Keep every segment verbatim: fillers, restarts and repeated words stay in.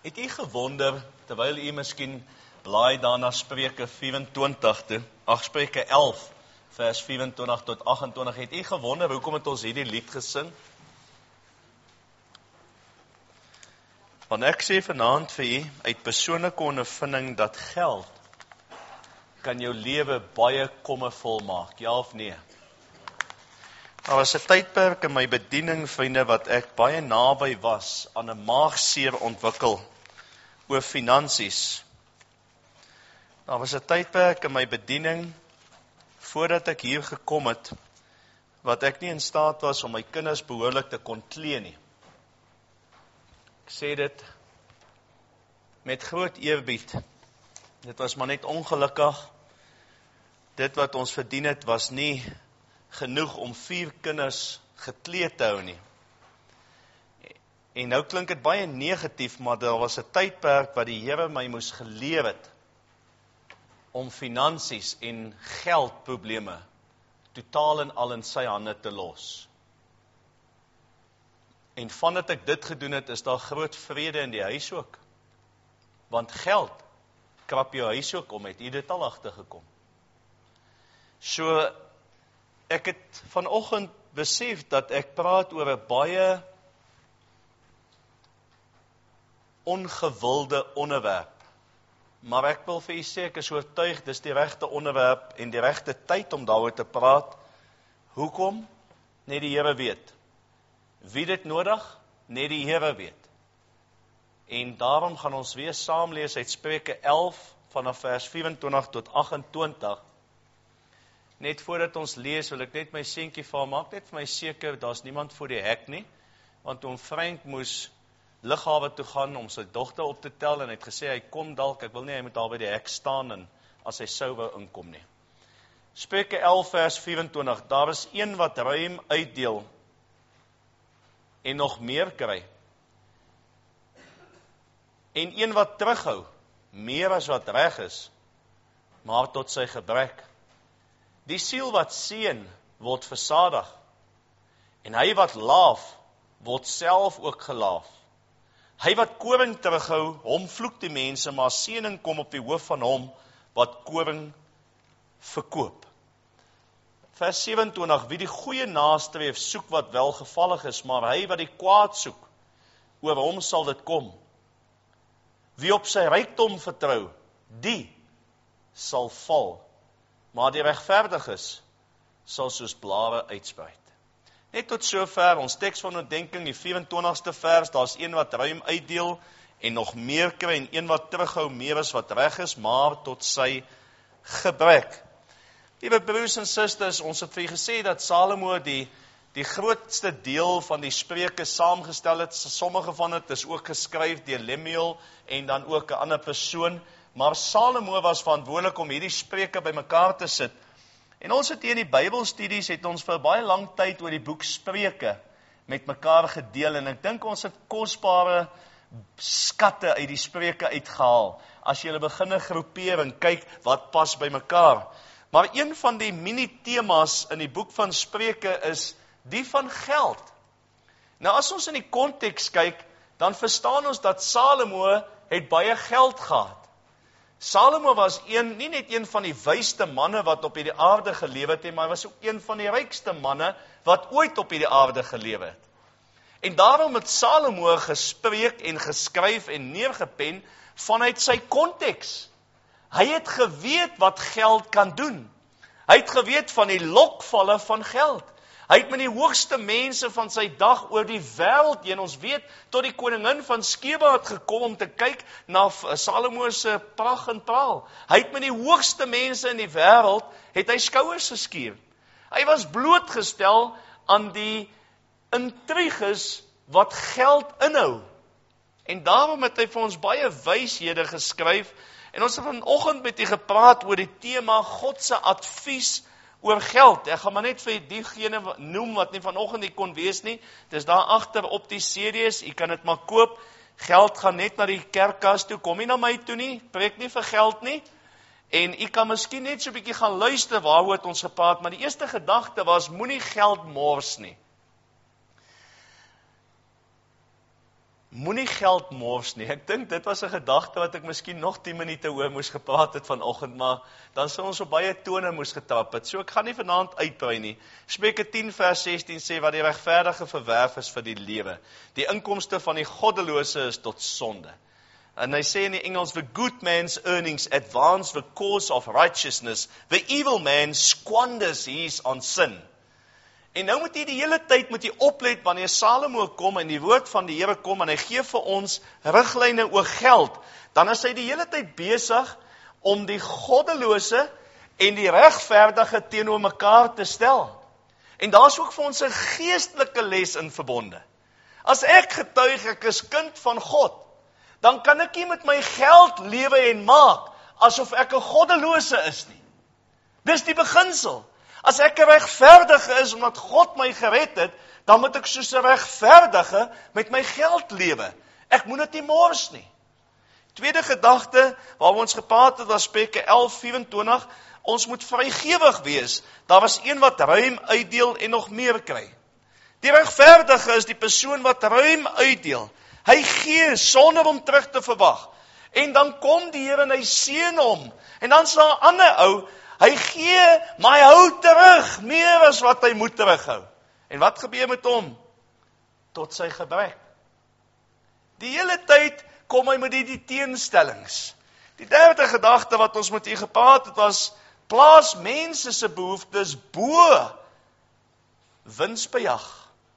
Het u gewonder, terwyl u miskien blaai daarna Spreuke vyf-en-twintig toe, ag Spreuke elf, vers vyf-en-twintig tot agt-en-twintig, het u gewonder, hoekom het ons hierdie lied gesing? Want ek sê vanaand vir u, uit persoonlike ondervinding, dat geld kan jou lewe baie kommervol maak, ja of nee? Daar was 'n tydperk in my bediening, vriende, wat ek baie naby was aan 'n maagseer ontwikkel oor finansies. Daar was 'n tydperk in my bediening, voordat ek hier gekom het, wat ek nie in staat was om my kinders behoorlik te kon klee nie. Ek sê dit met groot eerbied. Dit was maar net ongelukkig. Dit wat ons verdien het, was nie genoeg om vier kinders gekleed te hou nie. En nou klink dit baie negatief, maar daar was 'n tydperk wat die Here my moes geleer het om finansies en geldprobleme totaal en al in sy hande te los. En vandat ek dit gedoen het, is daar groot vrede in die huis ook. Want geld krap jou huis ook om, het jy dit al agtergekom. So, ek het vanoggend besef dat ek praat oor 'n baie ongewilde onderwerp. Maar ek wil vir u sê, ek is oortuig, dis die regte onderwerp en die regte tyd om daaroor te praat. Hoekom? Net die Here weet. Wie dit nodig? Net die Here weet. En daarom gaan ons weer saam lees uit Spreuke elf, vanaf vers vyf-en-twintig tot agt-en-twintig. Net voordat ons lees, wil ek net my seentjie vir maak, net vir my seker, daar's niemand voor die hek nie, want toen Frank moes lughawe toe gaan om sy dogter op te tel, en hy het gesê, hy kom dalk, ek wil nie, hy moet daar by die hek staan, en as hy sou wou inkom nie. Spreuke elf vers vyf-en-twintig, daar is een wat ruim uitdeel, en nog meer kry, en een wat terughou, meer as wat reg is, maar tot sy gebrek. Die siel wat seën, word versadig, en hy wat laaf, word self ook gelaaf. Hy wat koring terughou, hom vloek die mense, maar seëning kom op die hoof van hom, wat koring verkoop. Vers vyf-en-twintig, wie die goeie nastreef, soek wat welgevallig is, maar hy wat die kwaad soek, oor hom sal dit kom. Wie op sy rykdom vertrou, die sal val, maar die regverdiges sal soos blare uitsprei. Net tot sover, ons teks van oordeenking, die vyf-en-twintigste vers, daar is een wat ruim uitdeel, en nog meer kry, en een wat terughou, meer as wat reg is, maar tot sy gebrek. Liewe broers en susters, ons het vir gesê dat Salomo die, die grootste deel van die Spreuke saamgestel het. Sommige van het is ook geskryf deur Lemuel, en dan ook 'n ander persoon, maar Salomo was verantwoordelik om hierdie Spreuke bymekaar te sit. En ons het hier in die Bybelstudies, het ons vir baie lang tyd oor die boek Spreuke met mekaar gedeel, en ek dink ons het kosbare skatte uit die Spreuke uitgehaal, as jy beginne groepeer en kyk wat pas by mekaar. Maar een van die mini-temas in die boek van Spreuke is die van geld. Nou as ons in die konteks kyk, dan verstaan ons dat Salomo het baie geld gehad. Salomo was een, nie net een van die wysste manne wat op hierdie aarde gelewe het, maar hy was ook een van die rykste manne wat ooit op hierdie aarde gelewe het. En daarom het Salomo gespreek en geskryf en neergepen vanuit sy konteks. Hy het geweet wat geld kan doen. Hy het geweet van die lokvalle van geld. Hy het met die hoogste mense van sy dag oor die wêreld heen, ons weet, tot die koningin van Skeba het gekom om te kyk na Salomo se pragt en praal. Hy het met die hoogste mense in die wêreld, het hy skouers geskuur. Hy was blootgestel aan die intriges wat geld inhou. En daarom het hy vir ons baie wyshede geskryf, en ons het vanoggend met u gepraat oor die tema God se advies oor geld. Ek gaan maar net vir diegene noem wat nie vanoggend nie kon wees nie. Dit is daar agter op die C D's, u kan dit maar koop. Geld gaan net na die kerkkas toe, kom nie na my toe nie, preek nie vir geld nie. En u kan miskien net so 'n bietjie gaan luister waaroor het ons gepraat, maar die eerste gedagte was, moenie geld mors nie. moenie geld mors nie. Ek dink dit was 'n gedagte wat ek miskien nog tien minute oor moes gepraat het vanoggend, maar dan sou ons op baie tone moes getrap het. So ek gaan nie vanaand uitbrei nie. Spreuke tien vers sestien sê wat die regverdige verwerf is vir die lewe. Die inkomste van die goddelose is tot sonde. En hy sê in die Engels, the good man's earnings advance the cause of righteousness. The evil man squanders his on sin. En nou moet jy die hele tyd moet jy oplet wanneer Salomo kom en die woord van die Here kom en hy gee vir ons riglyne oor geld, dan is hy die hele tyd besig om die goddelose en die regverdige teenoor mekaar te stel. En daar's ook vir ons 'n geestelike les in verbonde. As ek getuig ek is kind van God, dan kan ek nie met my geld lewe en maak asof ek 'n goddelose is nie. Dis die beginsel. As ek 'n regverdige is omdat God my gered het, dan moet ek soos 'n regverdige met my geld lewe. Ek moet dit nie mors nie. Tweede gedagte waar ons gepraat het was Spreuke elf vyf-en-twintig, ons moet vrygewig wees. Daar was een wat ruim uitdeel en nog meer kry. Die regverdige is die persoon wat ruim uitdeel. Hy gee sonder om terug te verwag. En dan kom die Here en hy seën hom. En dan sê 'n ander ou, hy gee, maar hy hou terug, meer as wat hy moet terughou. En wat gebeur met hom? Tot sy gebrek. Die hele tyd kom hy met die, die teenstellings. Die derde gedagte wat ons met u gepraat het was, plaas mense se behoeftes bo winsbejag.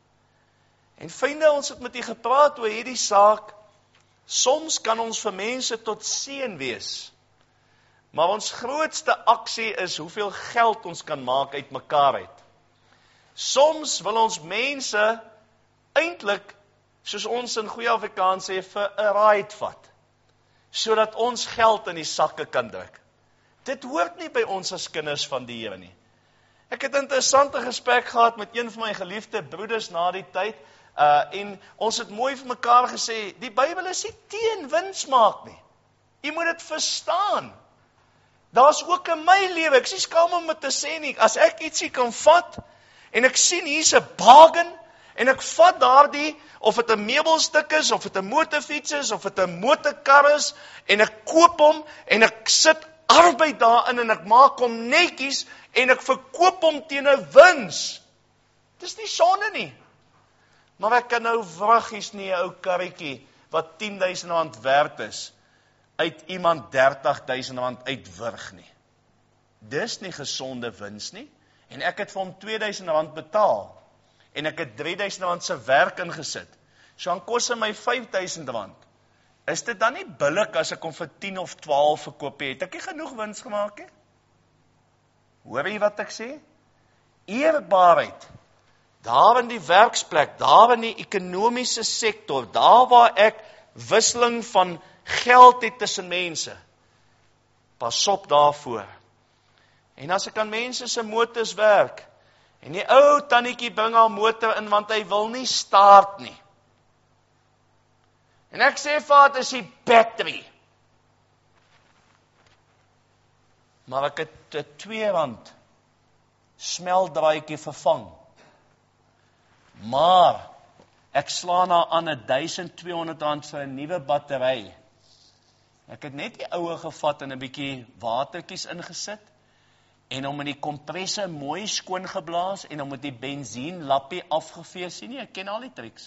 En vriende, ons het met u gepraat oor hierdie saak, soms kan ons vir mense tot seën wees. Maar ons grootste aksie is hoeveel geld ons kan maak uit mekaar uit. Soms wil ons mense eintlik, soos ons in goeie Afrikaans sê, vir 'n ride vat, sodat ons geld in die sakke kan druk. Dit hoort nie by ons as kinders van die Here nie. Ek het 'n interessante gesprek gehad met een van my geliefde broeders na die tyd, uh, en ons het mooi vir mekaar gesê, die Bybel is nie teen wins maak nie. Jy moet dit verstaan. Daar's ook in my lewe, ek sê skaam om dit te sê nie, as ek ietsie kan vat, en ek sien hier's 'n bargain, en ek vat daardie, of dit 'n meubelstuk is, of dit 'n motorfiets is, of dit 'n motorkar is, en ek koop hom, en ek sit arbeid daarin, en ek maak hom netjies, en ek verkoop hom teen 'n wins. Dis nie sonde nie. Maar ek kan nou vraggies nie 'n ou karretjie, wat tien duisend rand werd is, uit iemand dertig duisend rand uitwurg nie. Dis nie gesonde wins nie, en ek het vir hom twee duisend rand betaal, en ek het drie duisend rand se werk ingesit, so dan kos hy my vyf duisend rand. Is dit dan nie billik as ek hom vir tien of twaalf verkoop het? Ek het genoeg wins gemaak he? Hoor jy wat ek sê? Eerbaarheid, daar in die werksplek, daar in die ekonomiese sektor, daar waar ek wisseling van geld het tussen mense, pas op daarvoor. En as ek aan mense se motors werk, en die ou tannetjie bring haar motor in, want hy wil nie start nie. En ek sê vir haar, dit is die battery. Maar ek het 'n twee rand smeltdraadjie vervang. Maar ek slaan haar aan 'n duisend twee honderd rand vir 'n nuwe battery. Ek het net die oue gevat en 'n bietjie watertjies ingesit, en om in die kompressor mooi skoon geblaas, en om met die bensienlappie afgevee, sien nie, ek ken al die triks.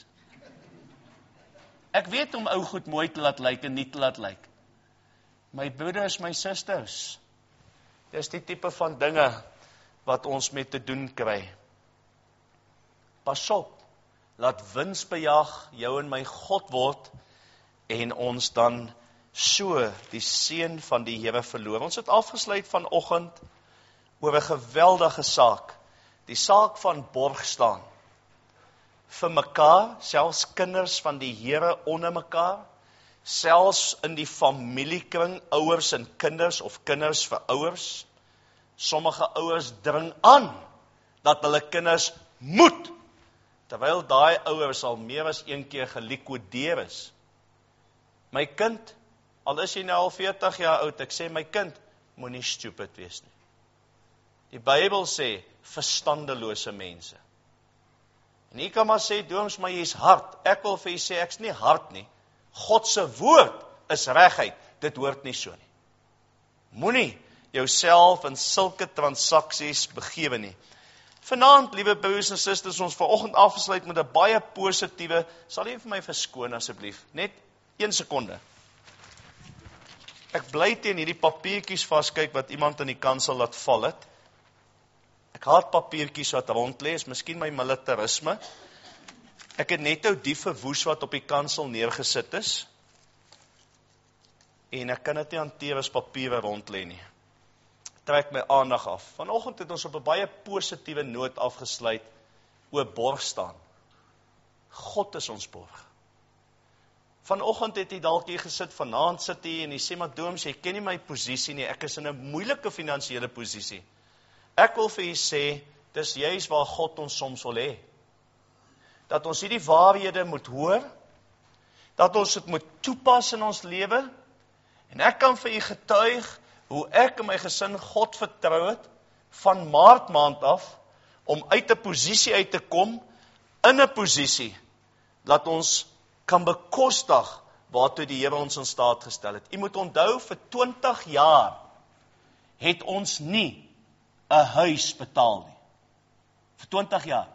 Ek weet om ou goed mooi te laat lyk en nie te laat lyk. My broeders, my susters, dis die tipe van dinge wat ons met te doen kry. Pas op, laat winsbejag jou en my God word, en ons dan so die seën van die Here verloor. Ons het afgesluit vanoggend oor 'n geweldige saak, die saak van borg staan, vir mekaar, selfs kinders van die Here onder mekaar, selfs in die familiekring, ouers en kinders, of kinders vir ouers. Sommige ouers dring aan, dat hulle kinders moet, terwyl daai ouers al meer as een keer gelikodeer is. My kind, al is jy nou al veertig jaar oud, ek sê my kind, moenie stupid wees nie. Die Bybel sê, verstandelose mense. En jy kan maar sê, Dooms, maar jy is hard. ek wil vir u sê, ek's nie hard nie. God se woord is regheid. Dit hoort nie so nie. Moenie jouself in sulke transaksies begewe nie. Vanaand, liewe broers en susters, ons vanoggend afsluit met 'n baie positiewe, sal jy vir my verskoon asseblief, net een sekonde. Ek bly teen hierdie papiertjies vaskyk wat iemand in die kansel laat val het. Ek haat papiertjies wat rond lê, is miskien my militarisme. Ek het net ou die verwoes wat op die kansel neergesit is. En ek kan dit nie hanteer as papiere rond lê nie. Trek my aandag af. Vanoggend het ons op 'n baie positiewe noot afgesluit oor borg staan. God is ons borg. Vanoggend het jy dalk hier gesit, vanaand sit jy en jy sê, maar Dooms, jy ken nie my posisie nie, ek is in 'n moeilike finansiële posisie. Ek wil vir jy sê, dis juis waar God ons soms wil hê. Dat ons hierdie waarhede moet hoor, dat ons dit moet toepas in ons lewe, en ek kan vir jy getuig, hoe ek en my gesin God vertrou het, van Maart maand af, om uit 'n posisie uit te kom, in 'n posisie, dat ons kan bekostig, waartoe die Here ons in staat gestel het. U moet onthou, vir twintig jaar, het ons nie 'n huis betaal nie. Vir twintig jaar.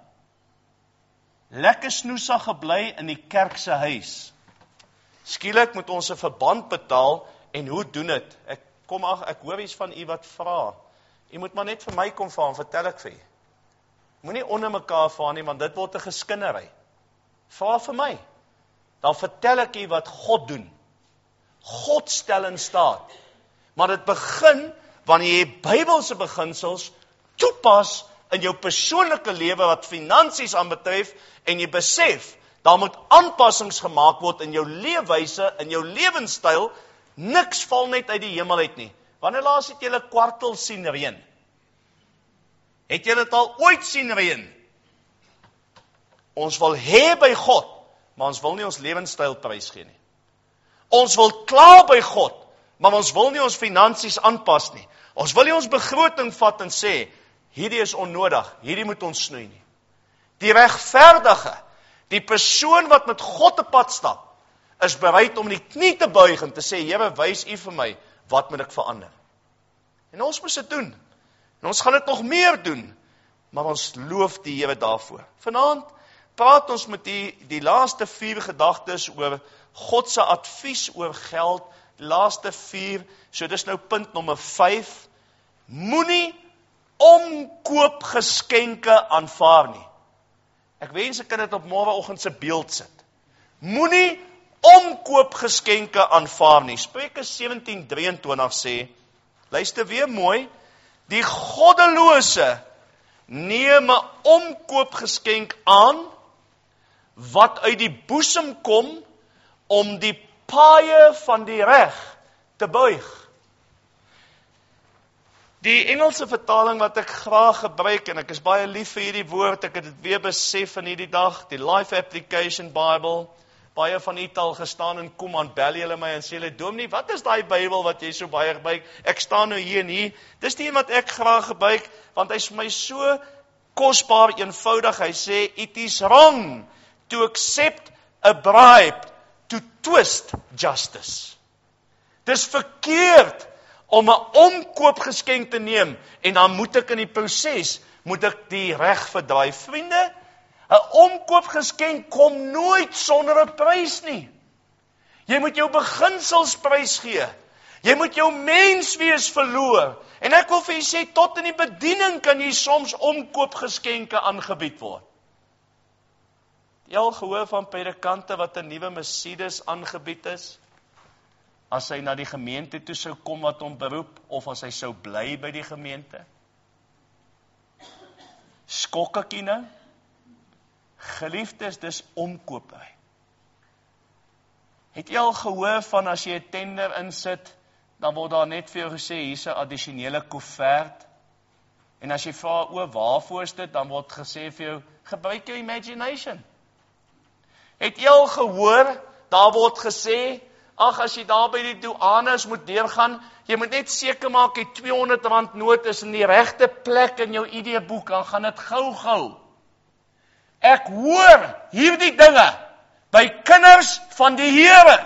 Lekker snoesa gebly in die kerk se huis. Skielik moet ons 'n verband betaal, en hoe doen dit? Ek kom ag, ek hoor iets van u wat vra. U moet maar net vir my kom vra, en vertel ek vir u. Moenie onder mekaar vra nie, want dit word 'n geskinnery. Vra vir my. Dan vertel ek u wat God doen. God stel in staat. Maar dit begin wanneer jy Bybelse beginsels toepas in jou persoonlike lewe wat finansies aanbetref, en jy besef, daar moet aanpassings gemaak word in jou leefwyse, in jou lewenstyl. Niks val net uit die hemel uit nie. Wanneer laas het jy 'n kwartel sien reën? Het jy dit al ooit sien reën? Ons wil hê by God, maar ons wil nie ons lewenstyl prysgee nie. Ons wil kla by God, maar ons wil nie ons finansies aanpas nie. Ons wil nie ons begroting vat en sê, hierdie is onnodig, hierdie moet ons snoei nie. Die regverdige, die persoon wat met God op pad stap, is bereid om die knie te buig en te sê, Here, wys u vir my, wat moet ek verander? En ons moet dit doen. En ons gaan dit nog meer doen, maar ons loof die Here daarvoor. Vanaand praat ons met die, die laaste vier gedagtes oor God se advies oor geld, die laaste vier, so dis nou punt nommer vyf, moenie omkoopgeskenke aanvaar nie. Ek wens ek kan dit op môreoggend se beeld sit. Moenie omkoopgeskenke aanvaar nie. Spreuke sewentien drieëntwintig sê, luister weer mooi, die goddelose neem 'n omkoopgeskenk aan, wat uit die boesem kom, om die paaie van die reg te buig. Die Engelse vertaling wat ek graag gebruik, en ek is baie lief vir hierdie woord, ek het dit weer besef in hierdie dag, die Life Application Bible, baie van u het al gestaan en kom aan bel julle my en sê julle, Dominee, wat is daai Bybel wat jy so baie gebruik? Ek staan nou hier en hier. Dis die een wat ek graag gebruik, want hy is vir my so kosbaar eenvoudig. Hy sê, it is wrong to accept a bribe to twist justice. Dis verkeerd om 'n omkoopgeskenk te neem, en dan moet ek in die proses, moet ek die reg verdraai. Vriende, 'n omkoopgeskenk kom nooit sonder 'n prys nie. Jy moet jou beginsels prys gee. Jy moet jou menswees verloor. En ek wil vir julle sê, tot in die bediening kan jy soms omkoopgeskenke aangebied word. Jy al gehoor van predikante wat 'n nuwe Mercedes aangebied is? As hy na die gemeente toe sou kom wat hom beroep, of as hy sou bly by die gemeente? Skok ek jy nou? Geliefdes, dis omkopery. Het jy al gehoor van as jy 'n tender insit, dan word daar net vir jou gesê, hier's 'n addisionele koevert. En as jy vra, o, waarvoor is dit, dan word gesê vir jou, gebruik jou imagination. Het jy al gehoor, daar word gesê, ag, as jy daar by die douanes moet deurgaan, jy moet net seker maak, jy tweehonderd rand noot is in die regte plek in jou I D-boek, dan gaan dit gou-gou. Ek hoor hierdie dinge, by kinders van die Here.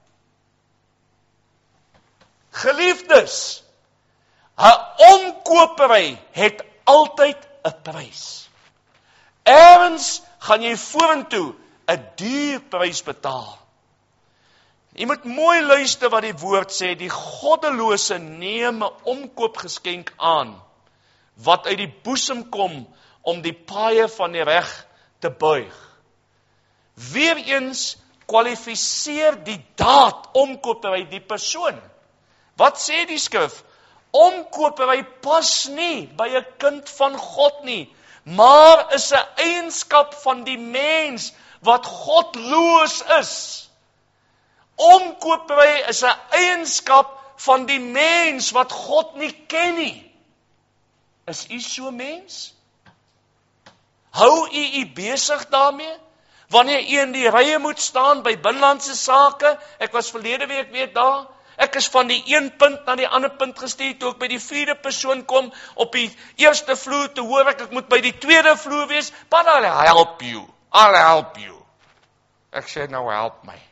Geliefdes, 'n omkopery het altyd 'n prys. Ergens gaan jy vorentoe 'n duur prys betaal. Jy moet mooi luister wat die woord sê, die goddelose neem 'n omkoopgeskenk aan, wat uit die boesem kom om die paaie van die reg te buig. Weereens kwalifiseer die daad omkopery die persoon. Wat sê die skrif? Omkopery pas nie by 'n kind van God nie, maar is 'n eienskap van die mens wat godloos is. Omkopery is 'n eienskap van die mens wat God nie ken nie. Is u so mens? Hou u u besig daarmee? Wanneer u in die rye moet staan by binnelandse sake, ek was verlede week weer daar, ek is van die een punt na die ander punt gestuur, toe ek by die vierde persoon kom, op die eerste vloer, te hoor ek, ek moet by die tweede vloer wees, but I'll help you, I'll help you. Ek sê, nou help my.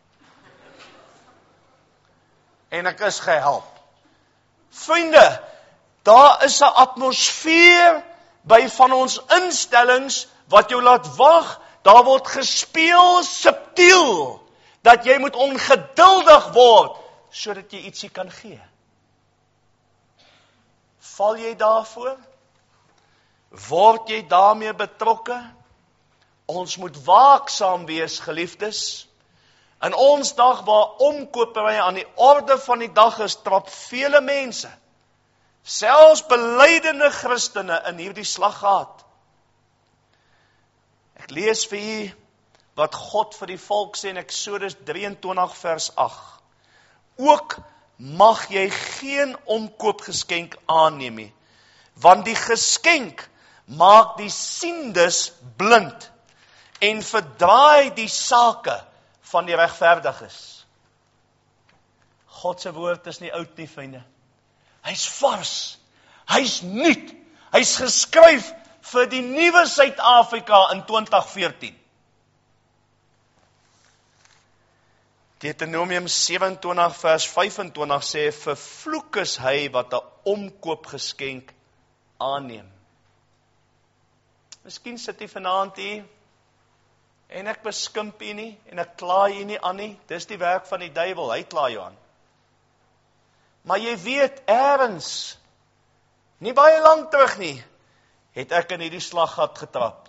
En ek is gehelp. Vriende, daar is 'n atmosfeer by van ons instellings, wat jou laat wag, daar word gespeel subtiel, dat jy moet ongeduldig word, sodat jy ietsie kan gee. Val jy daarvoor? Word jy daarmee betrokke? Ons moet waaksaam wees, geliefdes. In ons dag waar omkopery aan die orde van die dag is, trap vele mense, selfs belydende Christene, in hierdie slaggat. Ek lees vir u wat God vir die volk sê in Eksodus drieëntwintig vers agt. Ook mag jy geen omkoopgeskenk aanneem nie, want die geskenk maak die siendes blind en verdraai die sake van die regverdiges. God se woord is nie oud nie, vriende. Hy's vars, hy's nuut, hy's geskryf vir die nuwe Suid-Afrika in twintig veertien. Deuteronomium sewe-en-twintig vers vyf-en-twintig sê, vervloek is hy wat 'n omkoopgeskenk aanneem. Miskien sit jy vanaand hier, en ek beskimp jy nie, en ek kla jy nie aan nie, dis die werk van die duiwel, hy kla jou aan. Maar jy weet, ergens, nie baie lang terug nie, het ek in hierdie slaggat getrap.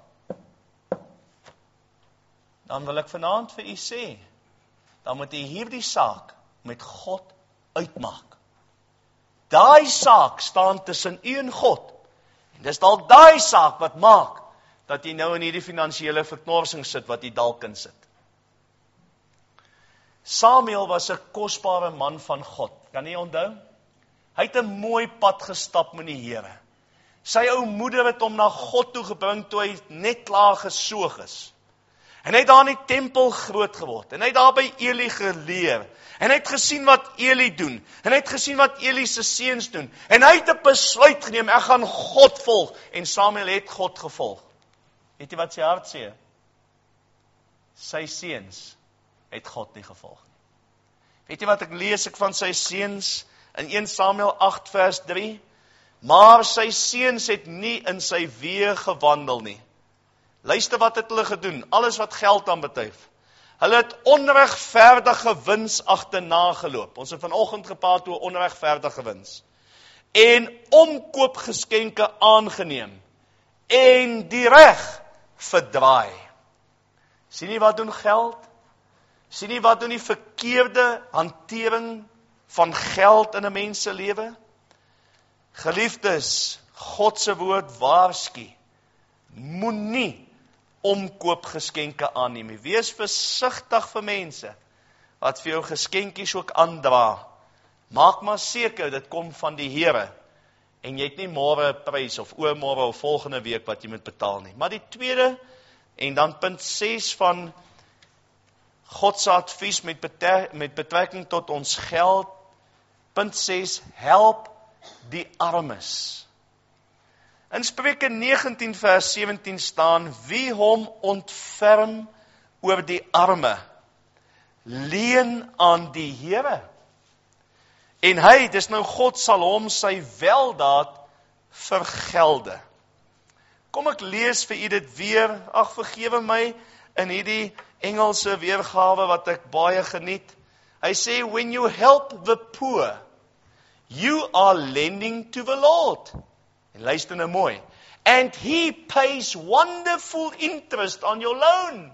Dan wil ek vanaand vir u sê, dan moet u hierdie saak met God uitmaak. Daai saak staan tussen u en God. En dis dalk daai saak wat maak, dat jy nou in hierdie finansiële verknorsing sit, wat jy dalk in sit. Samuel was 'n kosbare man van God, kan jy onthou? Hy het 'n mooi pad gestap met die Here. Sy ou moeder het hom na God toe gebring, toe hy net klaar gesoog is. En hy het daar in die tempel groot geword, en hy het daar by Eli geleer, en hy het gesien wat Eli doen, en hy het gesien wat Eli se seuns doen, en hy het 'n besluit geneem, ek gaan God volg, en Samuel het God gevolg. Weet jy wat sy hart sê? Sy seuns het God nie gevolg nie. Weet jy wat ek lees ek van sy seuns in Eerste Samuel agt vers drie? Maar sy seuns het nie in sy weë gewandel nie. Luister wat het hulle gedoen, alles wat geld aanbetref. Hulle het onregverdige wins agterna geloop. Ons het vanoggend gepraat oor onregverdige wins. En omkoopgeskenke aangeneem. En die reg verdraai. Sien jy wat doen geld? Sien jy wat doen die verkeerde hantering van geld in 'n mens se lewe? Geliefdes, God se woord waarsku, moenie omkoopgeskenke aanneem nie. Wees versigtig vir mense wat vir jou geskenkies ook aandra. Maak maar seker dit kom van die Here en jy het nie môre 'n prys of oormôre of volgende week wat jy moet betaal nie. Maar die tweede en dan punt ses van God se advies met met betrekking tot ons geld. Punt ses, help die armes. In Spreuke negentien vers sewentien staan, wie hom ontferm oor die arme, leen aan die Here. En hy, dis nou God sal hom sy weldaad vergelde. Kom ek lees vir u dit weer, ag vergewe my, in hierdie Engelse weergawe wat ek baie geniet. Hy sê, when you help the poor, you are lending to the Lord. En luister nou mooi. And he pays wonderful interest on your loan.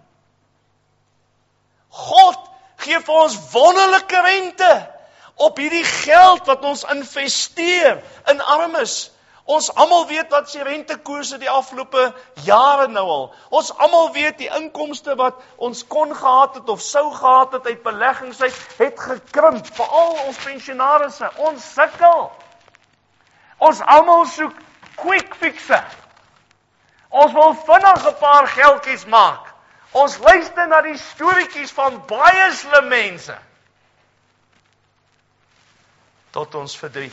God gee vir ons wonderlike rente op hierdie geld wat ons investeer in armes. Ons almal weet wat se rentekoerse die afgelope jare nou al. Ons almal weet die inkomste wat ons kon gehad het of sou gehad het uit beleggings uit, het gekrimp, veral ons pensionarisse. Ons sukkel. Ons almal soek quick fixe. Ons wil vinnig 'n paar geldjies maak. Ons luister na die storieetjies van baie slim mense. Tot ons verdriet.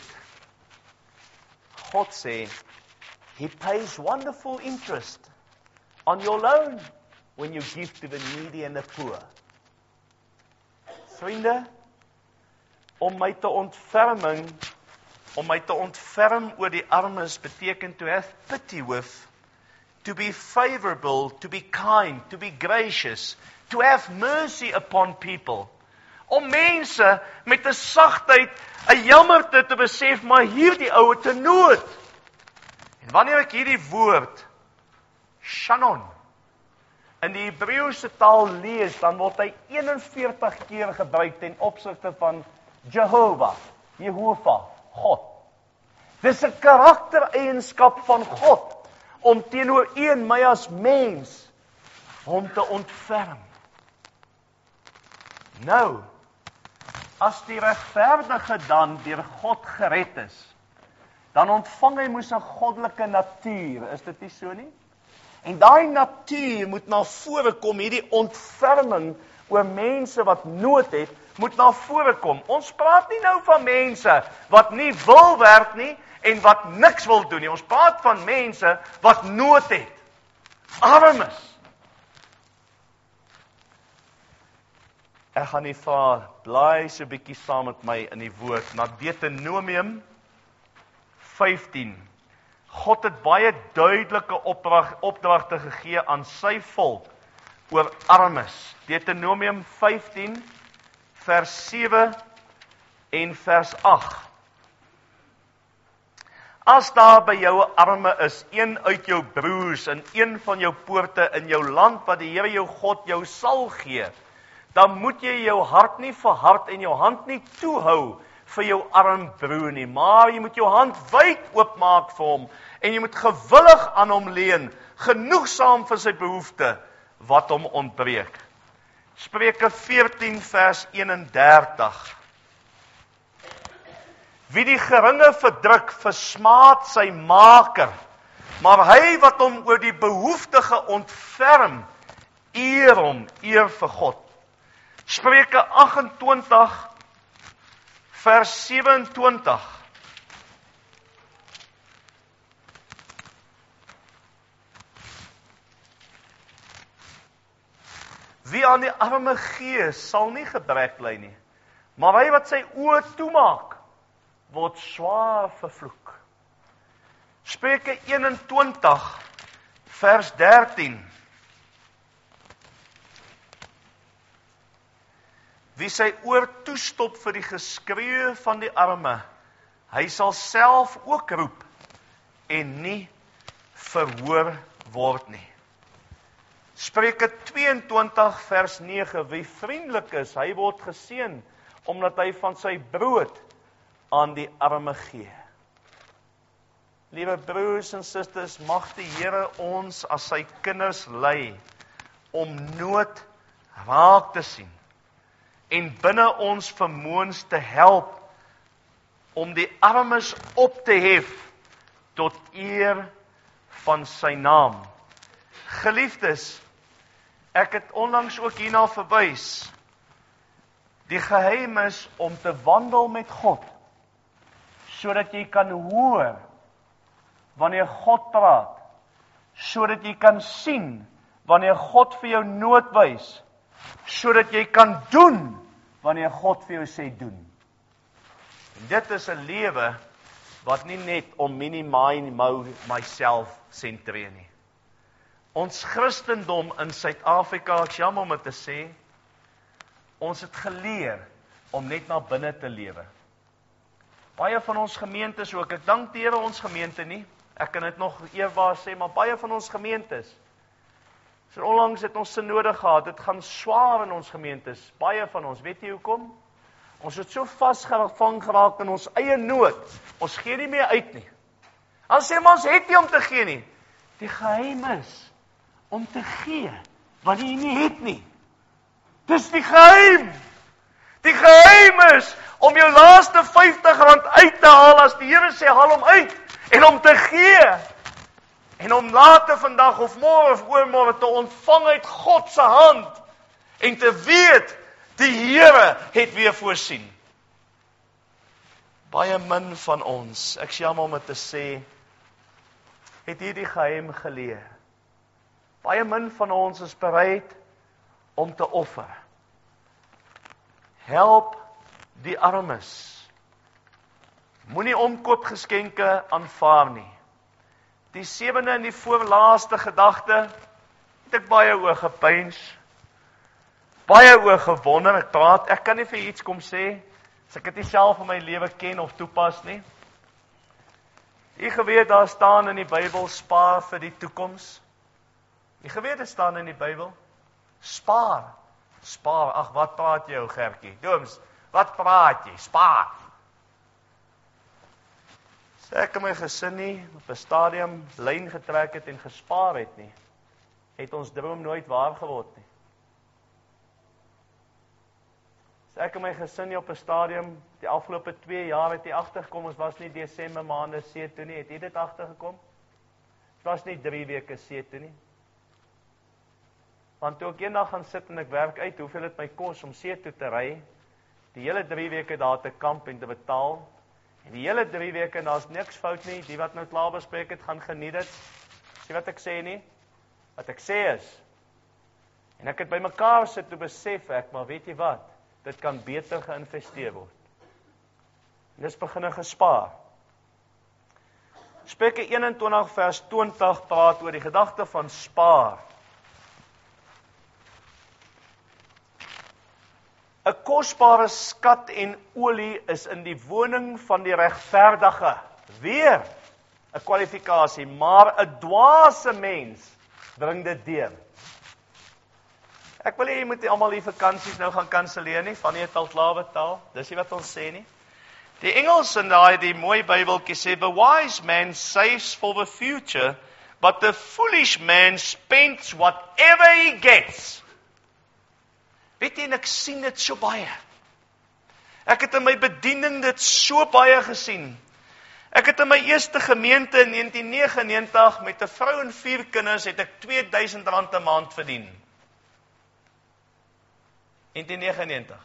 God sê, he pays wonderful interest on your loan when you give to the needy and the poor. Vriende, om my te ontferming, om my te ontferm oor die armes beteken to have pity with, to be favorable, to be kind, to be gracious, to have mercy upon people. Om mense met 'n sagtheid, 'n jammerte te besef, maar hierdie ou het 'n nood. En wanneer ek hierdie woord, Shannon, in die Hebreëse taal lees, dan word hy eenenveertig keer gebruik ten opsigte van Jehovah, Jehovah, God. Dis 'n karaktereienskap van God, om teenoor u en my as mens, hom te ontferm. Nou, as die regverdige dan deur God gered is, dan ontvang hy mos 'n goddelike natuur, is dit nie so nie? En daai natuur moet na vore kom, hierdie ontferming oor mense wat nood het, moet na vore kom. Ons praat nie nou van mense wat nie wil werk nie, en wat niks wil doen nie. Ons praat van mense wat nood het, armes. Ek gaan nie vra, blaai so 'n bietjie saam met my in die woord, na Deuteronomium vyftien. God het baie duidelike opdrag, opdragte gegee aan sy volk oor armes. Deuteronomium vyftien, vers sewe en vers agt. As daar by jou 'n arme is, een uit jou broers in een van jou poorte in jou land wat die Here jou God jou sal gee, dan moet jy jou hart nie verhard en jou hand nie toehou vir jou arm broer nie, maar jy moet jou hand wyd oopmaak vir hom, en jy moet gewillig aan hom leen, genoegsaam vir sy behoefte, wat hom ontbreek. Spreuke veertien vers eenendertig. Wie die geringe verdruk, versmaad sy maker, maar hy wat hom oor die behoeftige ontferm, eer hom, eer vir God. Spreuke agt en twintig, vers sewe en twintig. Wie aan die arme gee, sal nie gebrek ly nie, maar hy wat sy oë toemaak, word swaar vervloek. Spreuke eenentwintig, vers dertien. Wie sy oor toestop vir die geskreeu van die arme, hy sal self ook roep en nie verhoor word nie. Spreuke tweeëntwintig vers nege, wie vriendelik is, hy word geseën, omdat hy van sy brood aan die arme gee. Liewe broers en susters, mag die Here ons as sy kinders lei, om nood raak te sien, en binne ons vermoëns te help, om die armes op te hef, tot eer van sy naam. Geliefdes, ek het onlangs ook hierna verwys, die geheim is om te wandel met God, sodat jy kan hoor, wanneer God praat, sodat jy kan sien, wanneer God vir jou nood wys, sodat jy kan doen wanneer God vir jou sê doen. En dit is 'n lewe wat nie net om mini-my, myself sentreer nie. Ons Christendom in Suid-Afrika, ek is jammer om dit te sê, ons het geleer om net na binne te lewe. Baie van ons gemeentes ook, ek dank die Here ons gemeente nie, ek kan dit nog eerbaar sê, maar baie van ons gemeentes, so onlangs het ons synode gehad, dit gaan swaar in ons gemeentes, baie van ons, weet jy hoekom? Ons het so vasgevang geraak in ons eie nood, ons gee nie meer uit nie. Dan sê maar, ons het nie om te gee nie. Die geheim is, om te gee, wat jy nie het nie. Dis die geheim. Die geheim is, om jou laaste vyftig rand uit te haal, as die Here sê, haal hom uit, en om te gee, en om later vandag, of môre of oormôre, te ontvang uit God se hand, en te weet, die Here het weer voorsien. Baie min van ons, ek is jammer om dit te sê, het hierdie geheim geleer. Baie min van ons is bereid om te offer. Help die armes. Moenie omkoopgeskenke aanvaar nie. Die sewende en die voorlaaste gedagte, het ek baie oor gepyns, baie oor gewonder, ek praat, ek kan nie vir iets kom sê, as ek dit nie self in my lewe ken of toepas nie. Jy geweet, daar staan in die Bybel, spaar vir die toekoms. Jy geweet, dit staan in die Bybel, spaar, spaar, ag wat praat jy ou Gertjie, Dooms, wat praat jy, spaar. Sê ek in my gesin nie, op 'n stadium lyn getrek het en gespaar het nie, het ons droom nooit waar geword nie. Sê ek in my gesin nie op 'n stadium, die afgelope twee jaar het jy agtergekom, ons was nie Desember maande see toe nie, het jy dit agtergekom? Het was nie drie weke see toe nie. Want toe ek eendag gaan sit en ek werk uit, hoeveel het my kos om see toe te ry, die hele drie weke daar te kamp en te betaal, en die hele drie weke, en daar is niks fout nie, die wat nou klaar bespreek het, gaan geniet het, sê wat ek sê nie, wat ek sê is, en ek het by mekaar sit, toe besef ek, maar weet jy wat, dit kan beter geïnvesteer word. En dis beginne gespaar. Spreuke eenentwintig vers twintig praat oor die gedagte van spaar. 'n Kosbare skat en olie is in die woning van die regverdige. Weer 'n kwalifikasie, maar 'n dwaase mens bring dit deur. Ek wil hê jy moet nie almal die vakansies nou gaan kanselleer nie, van jy het al klaar betaal, dis nie wat ons sê nie. Die Engels in daai die mooi Bybeltjie sê, the wise man saves for the future, but the foolish man spends whatever he gets. Weet jy, en ek sien dit so baie. Ek het in my bediening dit so baie gesien. Ek het in my eerste gemeente in negentien negenennegentig met 'n vrou en vier kinders het ek twee duisend rand 'n maand verdien. negentien negenennegentig.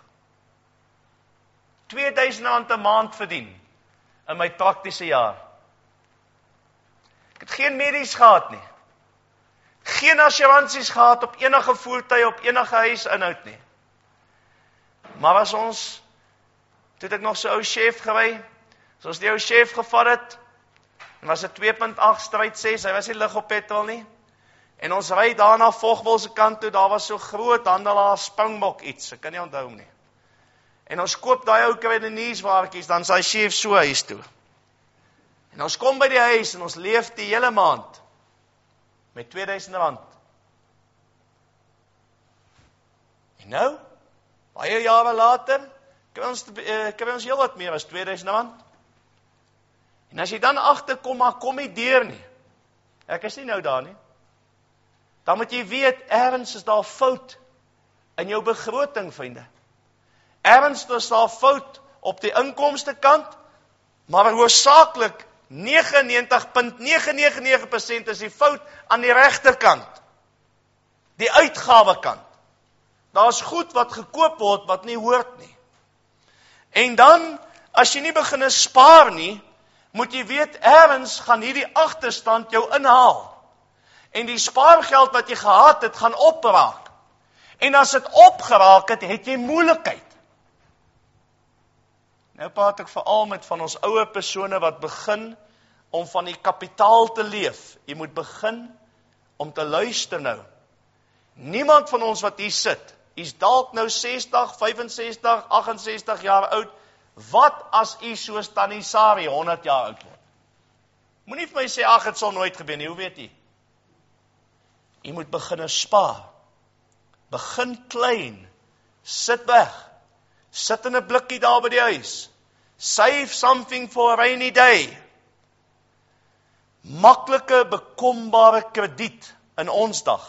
twee duisend rand 'n maand verdien in my praktiese jaar. Ek het geen medies gehad nie. Geen assuransies gehad op enige voertuig, op enige huisinhoud nie. Maar as ons, toe het ek nog so ou chef gery, as ons die ou chef gevat het, en was 'n twee punt agt stryd ses, hy was nie lig op petrol nie, en ons ry daarna Vogwel se kant toe, daar was so groot handelaar Springbok iets, ek kan nie onthou nie. En ons koop daai ou kruidenierswaartjies, dan sy chef so huis toe. En ons kom by die huis, en ons leef die hele maand, met twee duisend rand. En nou, baie jare later, kry ons, uh, kry ons heel wat meer as twee duisend rand. En as jy dan agterkom, maar kom nie deur nie. Ek is nie nou daar nie. Dan moet jy weet, ergens is daar fout in jou begroting, vriende. Ergens is daar fout op die inkomste kant, maar hoofsaaklik negenennegentig komma nege nege nege persent is die fout aan die regterkant. Die uitgawekant. Daar's goed wat gekoop word wat nie hoort nie. En dan, as jy nie begin spaar nie, moet jy weet, ergens gaan hierdie agterstand jou inhaal. En die spaargeld wat jy gehad het, gaan opraak. En as dit opgeraak het, het jy moeilikheid. Nou praat ek veral met van ons ouer persone wat begin om van die kapitaal te leef. Jy moet begin om te luister nou. Niemand van ons wat hier sit, is dalk nou sestig, vyfensestig, agt-en-sestig jaar oud. Wat as u soos Tannie Sari honderd jaar oud word? Moenie vir my sê, ag, het sal nooit gebeur nie, hoe weet jy? Jy moet begin spaar. Begin klein. Sit weg. Sit in 'n blikkie daar by die huis. Save something for a rainy day. Maklike, bekombare krediet in ons dag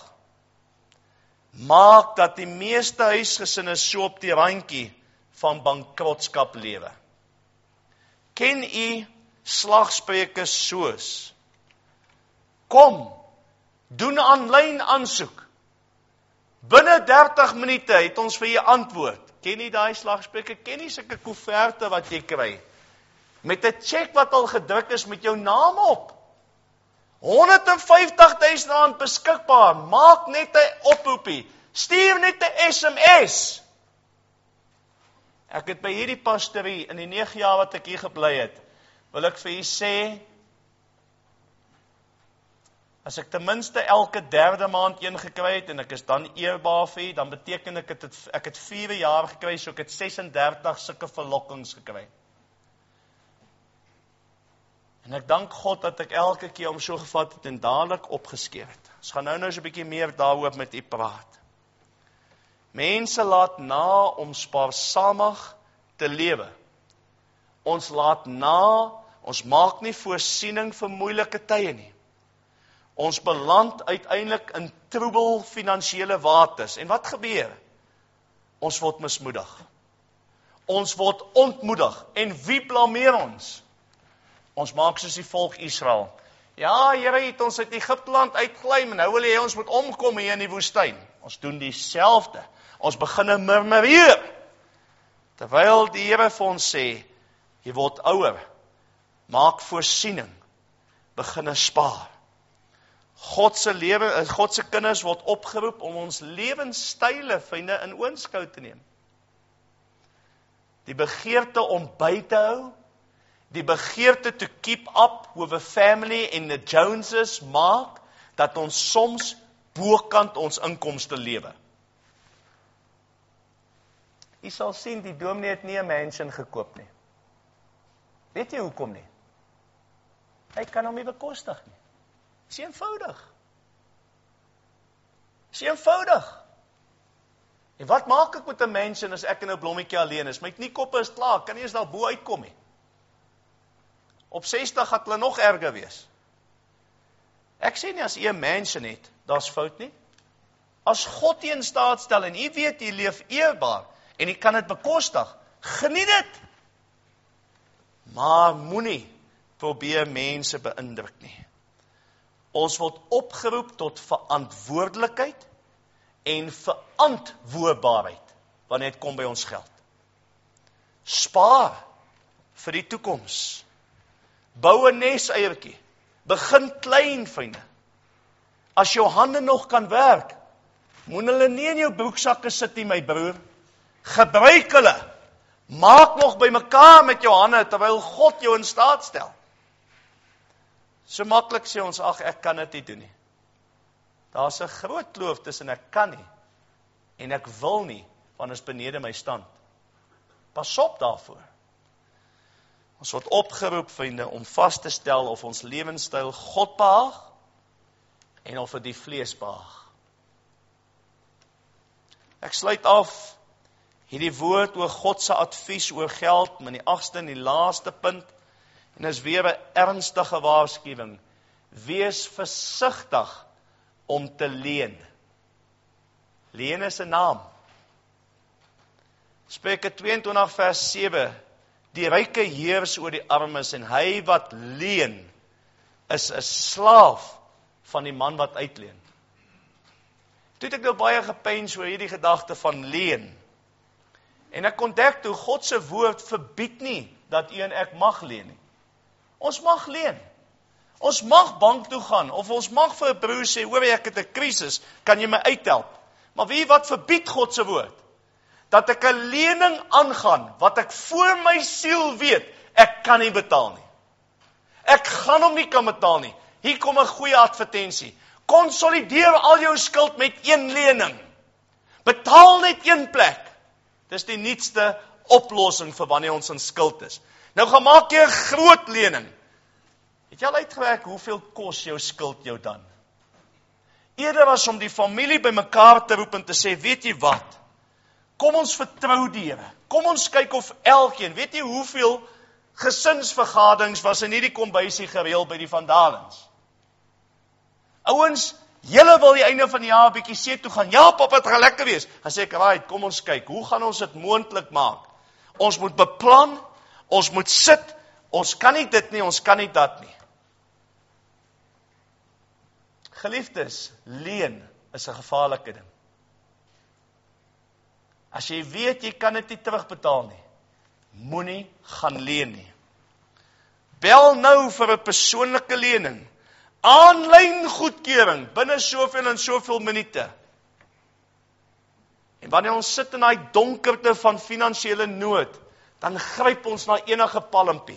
maak dat die meeste huisgesinne so op die randjie van bankrotskap lewe. Ken u slagspreuke soos: kom, doen aanlyn aansoek. Binne dertig minute het ons vir jou antwoord. Ken jy daai slagspreuke? Ken jy sulke koeverte wat jy kry? Met 'n cheque wat al gedruk is met jou naam op. honderd en vyftig duisend rand beskikbaar. Maak net 'n oproepie. Stuur net 'n S M S. Ek het by hierdie pastorie in die nege jaar wat ek hier gebly het, wil ek vir u sê, as ek ten minste elke derde maand een gekry het, en ek is dan eerbaar vir u, dan beteken ek het, ek het vier jaar gekry, so ek het sesendertig sulke verlokkings gekry. En ek dank God dat ek elke keer om so gevat het en dadelik opgeskeer het. Ons gaan nou nou so 'n bietjie meer daaroor met u praat. Mense laat na om spaarsamig te lewe. Ons laat na, ons maak nie voorsiening vir moeilike tye nie. Ons beland uiteindelik in troebel finansiële waters. En wat gebeur? Ons word mismoedig. Ons word ontmoedig. En wie blameer ons? Ons maak soos die volk Israel. Ja, Here het ons uit Egipteland uitgelei, en nou wil hy ons moet omkom hier in die woestyn. Ons doen dieselfde. Ons begin murmureer. Terwyl die Here vir ons sê, jy word ouer, maak voorsiening, begin spaar. God se lewe, God se kinders word opgeroep om ons lewenstyle vriende in oënskou te neem. Die begeerte om by te hou, die begeerte to keep up with the family en the Joneses maak dat ons soms bokant ons inkomste lewe. Jy sal sien, die dominee het nie 'n mansion gekoop nie. Weet jy hoekom nie? Hy kan hom nie bekostig nie. Is eenvoudig. Is eenvoudig. En wat maak ek met 'n mansion as ek in 'n blommetjie alleen is? My kniekoppe is klaar, kan nie eens daar bo uitkom nie. Op sestig gaan hulle nog erger wees. Ek sê nie as jy 'n mansion het, daar's fout nie. As God jy in staat stel en jy weet jy leef eerbaar en jy kan dit bekostig, geniet dit. Maar moenie probeer mense beïndruk nie. Ons word opgeroep tot verantwoordelikheid en verantwoordbaarheid wanneer dit kom by ons geld. Spaar vir die toekoms. Bou 'n neseiertjie. Begin klein, vriende. As jou hande nog kan werk, moet hulle nie in jou broeksakke sit nie, my broer. Gebruik hulle. Maak nog by mekaar met jou hande terwyl God jou in staat stel. So maklik sê ons, ag, ek kan dit nie doen nie. Daar's 'n groot kloof tussen ek kan nie en ek wil nie, want is benede my stand. Pas op daarvoor. Ons word opgeroep, vriende, om vas te stel of ons lewenstyl God behaag en of dit die vlees behaag. Ek sluit af hierdie woord oor God se advies oor geld met die agste en die laaste punt. En is weer 'n ernstige waarskuwing. Wees versigtig om te leen. Leen is 'n naam. Spreuke tweeëntwintig vers sewe. Die ryke heers oor die armes en hy wat leen is 'n slaaf van die man wat uitleen. Toe het ek nou baie gepens oor hierdie gedagte van leen. En ek ontdek hoe God se woord verbied nie dat u en ek mag leen nie. Ons mag leen. Ons mag bank toe gaan, of ons mag vir 'n broer sê, hoor ek het 'n krisis, kan jy my uithelp? Maar wie wat verbied God se woord? Dat ek 'n lening aangaan, wat ek voor my siel weet, ek kan nie betaal nie. Ek gaan hom nie kan betaal nie. Hier kom 'n goeie advertensie. Konsolideer al jou skuld met een lening. Betaal net een plek. Dis die nuutste oplossing vir wanneer ons in skuld is. Nou gaan maak jy 'n groot lening. Het jy al uitgewerk hoeveel kos jou skuld jou dan? Eerder was om die familie bymekaar te roep en te sê, weet jy wat? Kom ons vertrou die Here. Kom ons kyk of elkeen, weet jy hoeveel gesinsvergaderings was in hierdie kombuisie gereël by die Van Dalens? Ouens, julle wil die einde van die jaar 'n bietjie see toe gaan. Ja, papa, dit gaan lekker wees. Dan sê ek, right, kom ons kyk, hoe gaan ons dit moontlik maak? Ons moet beplan, ons moet sit, ons kan nie dit nie, ons kan nie dat nie. Geliefdes, leen is 'n gevaarlike ding. As jy weet jy kan dit nie terugbetaal nie, moenie gaan leen nie. Bel nou vir 'n persoonlike lening. Aanlyn goedkeuring binne soveel en soveel minute. En wanneer ons sit in daai donkerte van finansiële nood, dan gryp ons na enige palmpie.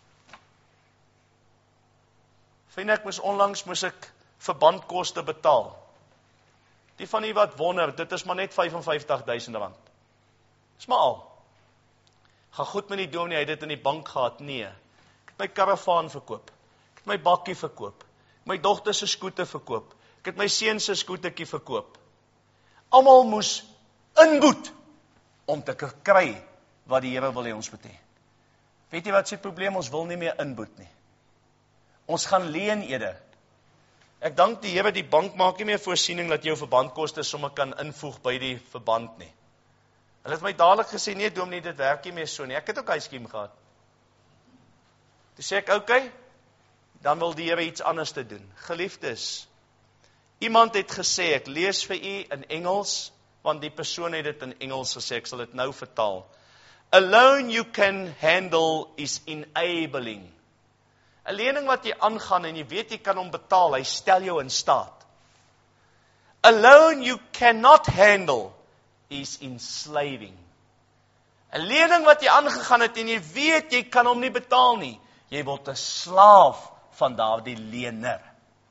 Vriende, ek moes onlangs moes ek verbandkoste betaal. Die van u wat wonder, dit is maar net vyf en vyftig duisend rand. Dis maar al. Gaan goed met die dominee, hy het dit in die bank gehad. Nee. Ek het my karavaan verkoop. Ek het my bakkie verkoop. My dogter se skooter verkoop. Ek het my seun se skootertjie verkoop. Almal moes inboet om te kry wat die Here wil hê ons moet hê. Weet jy wat se probleem? Ons wil nie meer inboet nie. Ons gaan leen eerder. Ek dank die Here, die bank maak nie meer voorsiening dat jou verbandkoste sommer kan invoeg by die verband nie. Hulle het my dadelik gesê, nee dominee, dit werk nie meer so nie. Ek het ook hy skiem gehad. Toe sê ek, oké, okay, dan wil die Here iets anders te doen. Geliefdes, iemand het gesê, ek lees vir u in Engels, want die persoon het dit in Engels gesê, ek sal dit nou vertaal. A loan you can handle is enabling. 'n Lening wat jy aangaan en jy weet jy kan hom betaal, hy stel jou in staat. A loan you cannot handle is enslaving. 'n Lening wat jy aangegaan het en jy weet jy kan hom nie betaal nie, jy word 'n slaaf van daardie lener.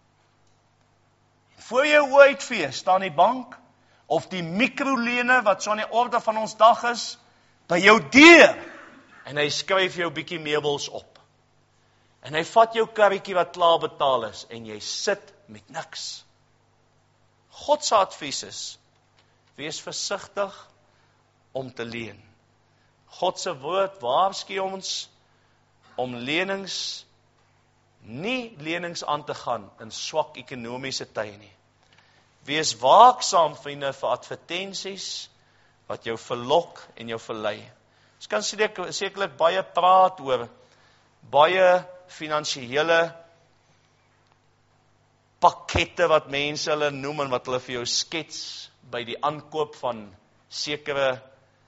Voor jou oë uitvee, staan die bank of die mikrolene wat so aan die orde van ons dag is, by jou deur en hy skryf jou bietjie meubels op. En hy vat jou karretjie wat klaar betaal is en jy sit met niks. God se advies is, wees versigtig om te leen. God se woord waarsku ons om lenings, nie lenings aan te gaan in swak ekonomiese tye nie. Wees waaksaam, vriende, vir advertensies wat jou verlok en jou verlei. Ons kan sekerlik baie praat oor baie finansiële pakkette wat mense hulle noem en wat hulle vir jou skets by die aankoop van sekere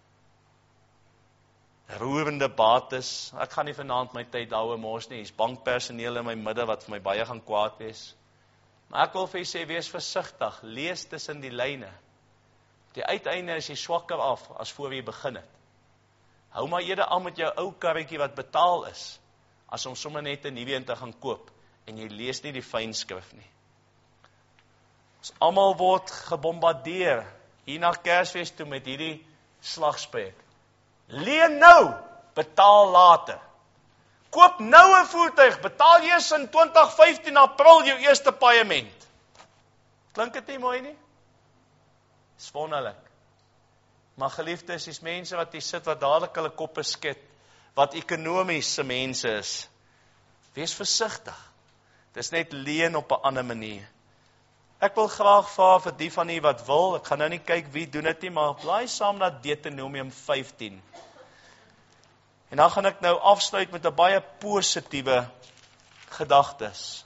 roerende bates. Ek gaan nie vanaand my tyd daaroor mors nie. Hier's bankpersoneel in my midde wat vir my baie gaan kwaad wees. Maar ek wil vir julle sê, wees versigtig, lees tussen die lyne. Die uiteinde is jy swakker af as voor jy begin het. Hou maar eerder aan met jou ou karretjie wat betaal is, as om sommer net 'n nuwe een te gaan koop, en jy lees nie die fynskrif nie. Ons almal word gebombardeer, hier na Kersfees toe met hierdie slagspreuk. Leen nou, betaal later. Koop nou 'n voertuig, betaal eers in twintig vyftien April jou eerste paaiement. Klink dit nie mooi nie? Dis wonderlik. Maar geliefdes, is mense wat hier sit, wat dadelik hulle koppe skud, wat ekonomiese mense is. Wees versigtig. Dis net leen op 'n ander manier. Ek wil graag vra vir die van u wat wil, ek gaan nou nie kyk wie doen dit nie, maar blaai saam na Deuteronomium vyftien. En dan gaan ek nou afsluit met 'n baie positiewe gedagtes.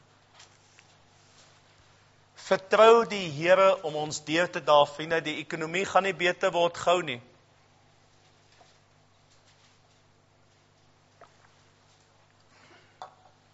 Vertrou die Here om ons deur te daag, vriende, die ekonomie gaan nie beter word gou nie.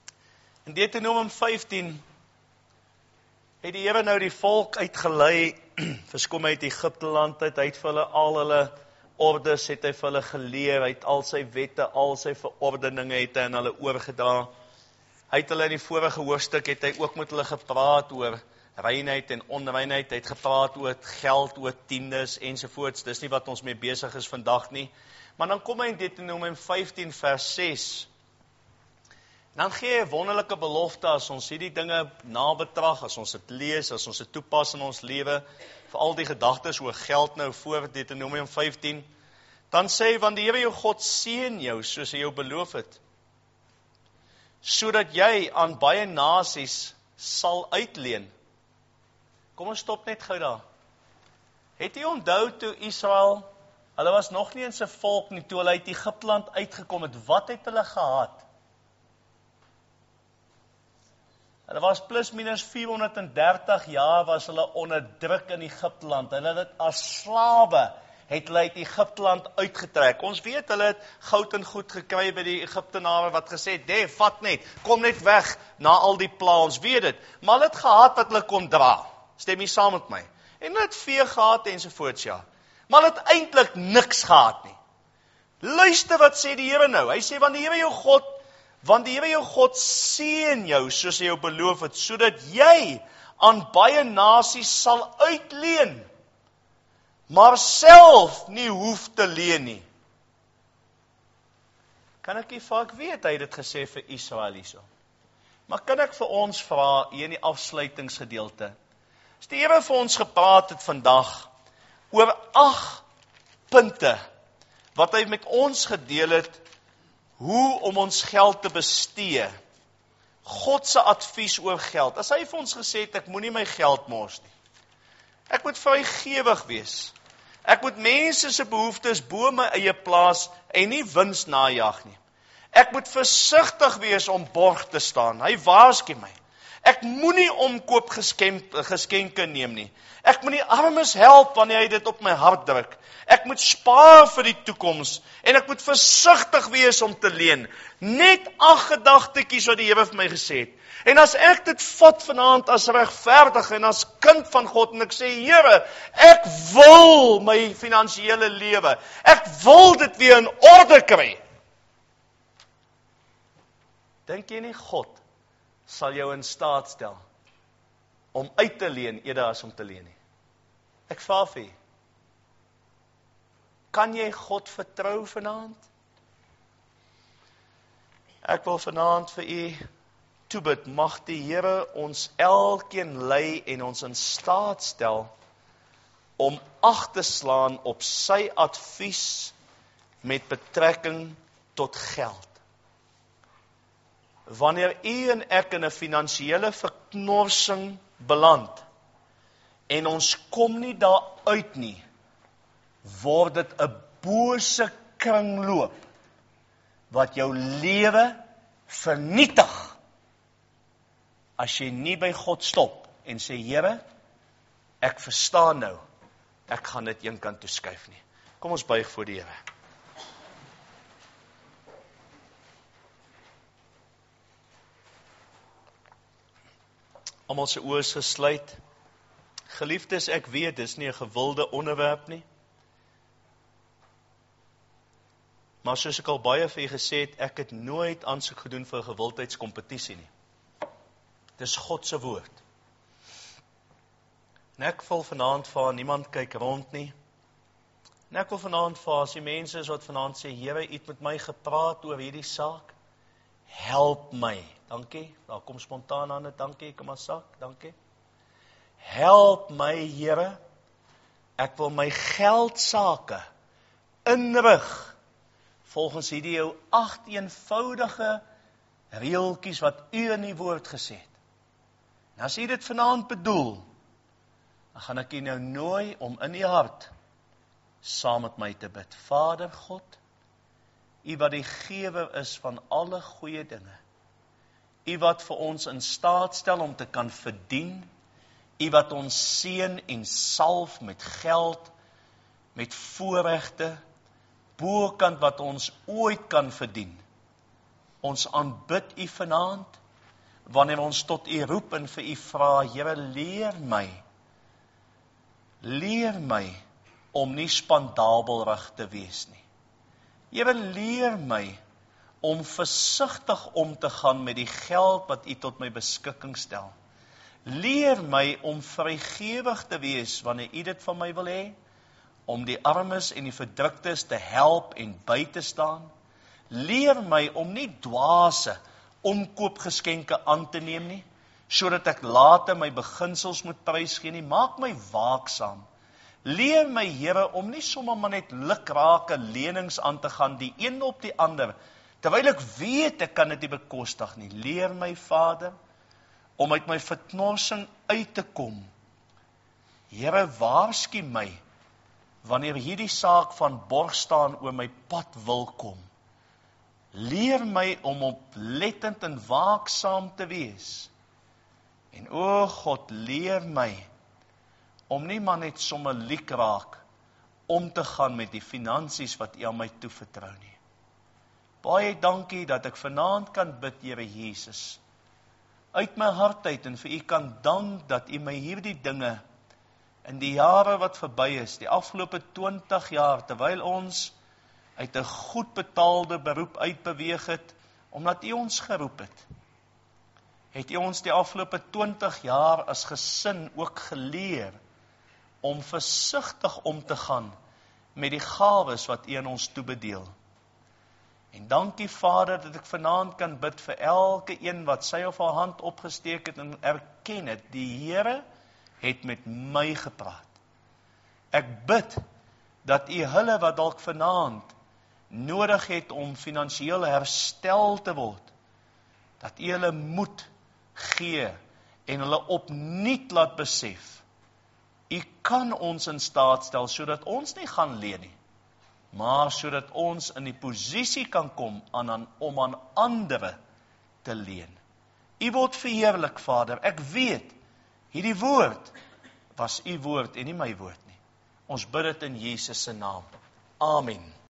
In Deuteronomium vyftien het die Here nou die volk uitgelei verskom uit Egipte land uit, hy het vir hulle al hulle ordes, het hy vir hulle geleer, hy het al sy wette, al sy verordeninge het hy aan hulle oorgedra. Hy het hulle in die vorige hoofstuk, het hy ook met hulle gepraat oor reinheid en onreinheid, hy het gepraat oor geld, oor tiendes ensovoorts, dis nie wat ons mee besig is vandag nie. Maar dan kom hy in Deuteronomium vyftien vers ses, dan gee hy 'n wonderlike belofte as ons hierdie dinge nabetrag, as ons dit lees, as ons dit toepas in ons lewe, vir al die gedagtes oor geld nou voor Deuteronomium vyftien, dan sê hy, want die Here jou God seën jou, soos hy jou beloof het, sodat jy aan baie nasies sal uitleen. Kom ons stop net gou daar. Het jy onthou toe Israel, hulle was nog nie in sy volk nie, toe hulle uit Egipteland uitgekom het, wat het hulle gehad? Hulle was plus minus vierhonderddertig jaar was hulle onderdruk in Egipteland. Hulle het as slawe, het hulle uit Egipteland uitgetrek. Ons weet, hulle het goud en goed gekry by die Egiptenare wat gesê het, nee, vat net, kom net weg na al die pla, ons weet dit. Maar hulle het gehad wat hulle kon dra. Stem nie saam met my. En hulle het vee gehad ensovoorts, ja. Maar hulle het eintlik niks gehad nie. Luister wat sê die Here nou. Hy sê, want die Here jou God, want die Here jou God seën jou, soos hy jou beloof het, sodat jy aan baie nasies sal uitleen, maar self nie hoef te leen nie. Kan ek nie vaak weet, hy het dit gesê vir Israel hierso. Maar kan ek vir ons vra, hier in die afsluitingsgedeelte, as die Here vir ons gepraat het vandag, oor agt punte, wat hy met ons gedeel het, hoe om ons geld te bestee, God se advies oor geld, as hy vir ons gesê het, ek moenie my geld mors nie, ek moet vrygewig wees, ek moet mense se behoeftes bo my eie plaas, en nie wins najag nie, ek moet versigtig wees om borg te staan, hy waarsku my, ek moenie omkoop geskenke neem nie, ek moet die armes help wanneer hy dit op my hart druk, ek moet spaar vir die toekoms, en ek moet versigtig wees om te leen, net agt gedagtetjies wat die Here vir my gesê het, en as ek dit vat vanaand as regverdig en as kind van God, en ek sê, Here, ek wil my finansiële lewe, ek wil dit weer in orde kry, dink jy nie God sal jou in staat stel om uit te leen eerder as om te leen nie? Ek vra vir u, kan jy God vertrou vanaand? Ek wil vanaand vir u toebid, mag die Here ons elkeen lei en ons in staat stel om ag te slaan op sy advies met betrekking tot geld. Wanneer u en ek in 'n finansiële verknorsing beland, en ons kom nie daar uit nie, word dit 'n bose kringloop, wat jou lewe vernietig, as jy nie by God stop, en sê, Here, ek verstaan nou, ek gaan dit een kant toe skuif nie. Kom ons buig voor die Here. Almal se oë is gesluit. Geliefdes, ek weet, dis nie 'n gewilde onderwerp nie. Maar soos ek al baie vir julle gesê het, ek het nooit aansoek gedoen vir 'n gewildheidskompetisie nie. Dis God se woord. En ek wil vanaand vir niemand kyk rond nie. En ek wil vanaand vir as die mense is wat vanaand sê, Here, u het met my gepraat oor hierdie saak. Help my. Dankie. Daar kom spontaan aan dit. Dankie, kom maar sak. Dankie. Help my, Here. Ek wil my geldsake inrig volgens hierdie jou agt eenvoudige reeltjies wat u in die woord gesê het. En as u dit vanaand bedoel, dan gaan ek u nou nooi om in die hart saam met my te bid. Vader God, u wat die gewer is van alle goeie dinge, u wat vir ons in staat stel om te kan verdien, u wat ons seën en salf met geld, met voorregte, bokant wat ons ooit kan verdien. Ons aanbid u vanaand, wanneer ons tot u roep en vir u vra, Here, leer my leer my om nie spandabelrig te wees nie. Here, leer my om versigtig om te gaan met die geld wat U tot my beskikking stel. Leer my om vrygewig te wees wanneer U dit van my wil hê, om die armes en die verdruktes te help en by te staan. Leer my om nie dwaase omkoopgeskenke aan te neem nie, sodat ek later my beginsels moet prysgee nie. Maak my waaksaam. Leer my, Here, om nie sommer maar net lukrake lenings aan te gaan, die een op die ander, terwyl ek weet ek kan dit nie bekostig nie. Leer my, Vader, om uit my verknorsing uit te kom. Here, waarsku my, wanneer hierdie saak van borg staan oor my pad wil kom. Leer my om oplettend en waaksaam te wees. En o God, leer my, om nie maar net sommer liek raak, om te gaan met die finansies wat U aan my toevertrou nie. Baie dankie dat ek vanaand kan bid, Here Jesus, uit my hart uit, en vir U kan dank dat U my hierdie dinge, in die jare wat verby is, die afgelope twintig jaar, terwyl ons uit 'n goed betaalde beroep uitbeweeg het, omdat U ons geroep het, het U ons die afgelope twintig jaar as gesin ook geleer, om versigtig om te gaan met die gawes wat U aan ons toebedeel. En dankie, Vader, dat ek vanaand kan bid vir elke een wat sy of haar hand opgesteek het en erken het, die Here het met my gepraat. Ek bid dat U hulle wat dalk vanaand nodig het om finansiëel herstel te word, dat U hulle moed gee en hulle opnuut laat besef, U kan ons in staat stel, sodat ons nie gaan leen nie, maar sodat ons in die posisie kan kom aan, aan, om aan ander te leen. U word verheerlik, Vader. Ek weet, hierdie woord was U woord en nie my woord nie. Ons bid dit in Jesus se naam. Amen.